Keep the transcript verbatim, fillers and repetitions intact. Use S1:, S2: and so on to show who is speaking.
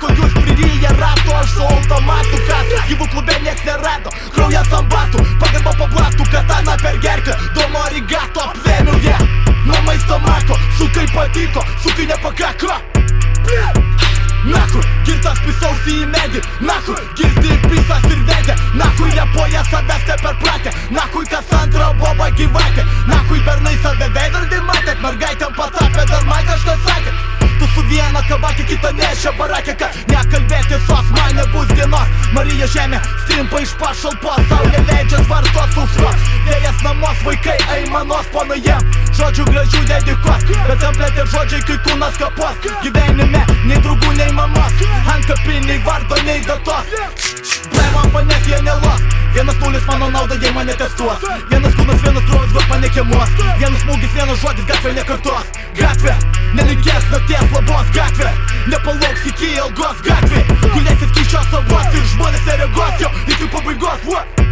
S1: sako, jūs priryja rato, aš su automatu katų. Gyvų klube nieks nerado, kraujas ant batų, pagarba po blatų, katana per gerklę, domo arigato apvėmiau ją. Nuo maisto mako, sukai patiko, sukai nepakako. Nahui, girtas pisausi į medį, nahui, girti pisas ir vedė, nahui, repuoja savęs te per pratę, nahui, kas antra boba gyvatė, nahui, bernai save veidrodį matėt, mergaitėm patapė, dar man kažką sakėt. Tu su viena kabakė, kita nešia barakė, kad nekalbėti sos, man nebus dienos. Marija žemė, strimpa iš pašalpos, saulė leidžia svartos sausros, vėjas namos, vaikai aimanos, ponai jiem žodžių gražių dedikuos, bet templėti žodžiai, kai kūnas kapos. Gyvenime nei draugų, nei mamos, antkapiniai vardo, nei datos. Blai man panės, jie nelos, vienas nulis mano nauda, jei mane testuos. Vienas kūnas, vienas krūvas, duok mane kiemuos, vienas smūgis, vienas žodis, gatvė nekartos. Gatvė, nelinkės nakties labos, gatvė, nepalauks iki ilgos, gatvė, gulėsis kiščios savos ir žmonės nereagos jo iki pabaigos. What?